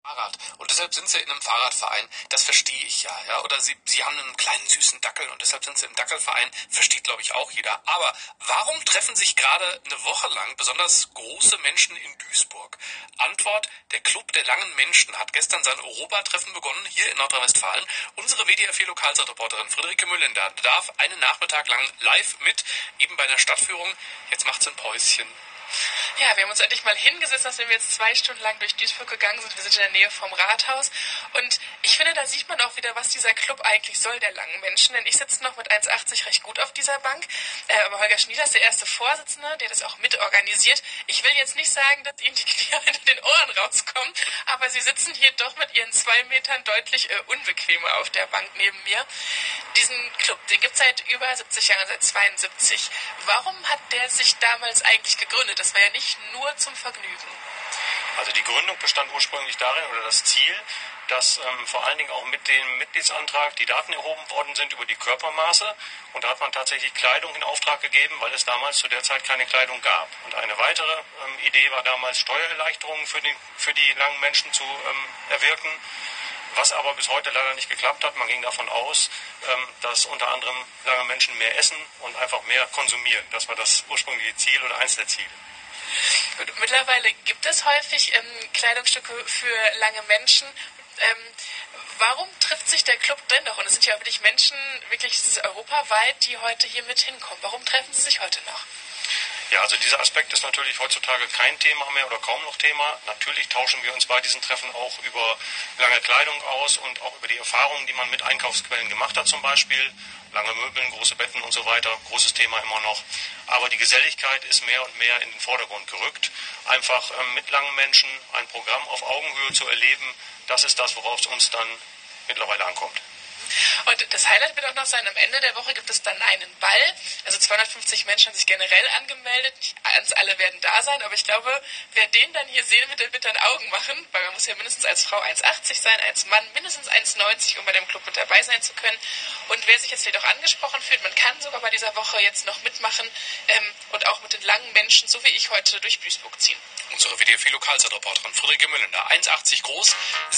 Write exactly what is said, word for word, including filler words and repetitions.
Fahrrad. Und deshalb sind sie in einem Fahrradverein. Das verstehe ich ja, ja. Oder sie, sie haben einen kleinen süßen Dackel und deshalb sind sie im Dackelverein. Versteht, glaube ich, auch jeder. Aber warum treffen sich gerade eine Woche lang besonders große Menschen in Duisburg? Antwort: Der Club der langen Menschen hat gestern sein Europatreffen begonnen, hier in Nordrhein-Westfalen. Unsere W D R vier Lokalzeitreporterin Friederike Müllender darf einen Nachmittag lang live mit, eben bei einer Stadtführung. Jetzt macht sie ein Päuschen. Ja, wir haben uns endlich mal hingesetzt, nachdem wir jetzt zwei Stunden lang durch Duisburg gegangen sind. Wir sind in der Nähe vom Rathaus und ich finde, da sieht man auch wieder, was dieser Club eigentlich soll, der langen Menschen. Denn ich sitze noch mit eins achtzig recht gut auf dieser Bank, äh, aber Holger Schnieder ist der erste Vorsitzende, der das auch mitorganisiert. Ich will jetzt nicht sagen, dass Ihnen die Knie hinter den Ohren rauskommen, aber Sie sitzen hier doch mit Ihren zwei Metern deutlich äh, unbequemer auf der Bank neben mir. Diesen Club, den gibt es seit über siebzig Jahren, seit zweiundsiebzig. Warum hat der sich damals eigentlich gegründet? Das war ja nicht nur zum Vergnügen. Also die Gründung bestand ursprünglich darin, oder das Ziel, dass ähm, vor allen Dingen auch mit dem Mitgliedsantrag die Daten erhoben worden sind über die Körpermaße. Und da hat man tatsächlich Kleidung in Auftrag gegeben, weil es damals zu der Zeit keine Kleidung gab. Und eine weitere ähm, Idee war damals, Steuererleichterungen für die, für die langen Menschen zu ähm, erwirken. Was aber bis heute leider nicht geklappt hat. Man ging davon aus, ähm, dass unter anderem lange Menschen mehr essen und einfach mehr konsumieren. Das war das ursprüngliche Ziel oder eins der Ziele. Mittlerweile gibt es häufig ähm, Kleidungsstücke für lange Menschen. Ähm, warum trifft sich der Club dennoch? Und es sind ja wirklich Menschen, wirklich europaweit, die heute hier mit hinkommen. Warum treffen sie sich heute noch? Ja, also dieser Aspekt ist natürlich heutzutage kein Thema mehr oder kaum noch Thema. Natürlich tauschen wir uns bei diesen Treffen auch über lange Kleidung aus und auch über die Erfahrungen, die man mit Einkaufsquellen gemacht hat zum Beispiel. Lange Möbeln, große Betten und so weiter, großes Thema immer noch. Aber die Geselligkeit ist mehr und mehr in den Vordergrund gerückt. Einfach ähm, mit langen Menschen ein Programm auf Augenhöhe zu erleben, das ist das, worauf es uns dann mittlerweile ankommt. Und das Highlight wird auch noch sein, am Ende der Woche gibt es dann einen Ball. Also zweihundertfünfzig Menschen haben sich generell angemeldet. Nicht ganz alle werden da sein, aber ich glaube, wer den dann hier sehen wird, der wird dann Augen machen, weil man muss ja mindestens als Frau eins achtzig sein, als Mann mindestens eins neunzig, um bei dem Club mit dabei sein zu können. Und wer sich jetzt vielleicht auch angesprochen fühlt, man kann sogar bei dieser Woche jetzt noch mitmachen ähm, und auch mit den langen Menschen, so wie ich heute, durch Duisburg ziehen. Unsere W D R vier Lokalzeitreporterin Friederike Müllender, eins achtzig groß,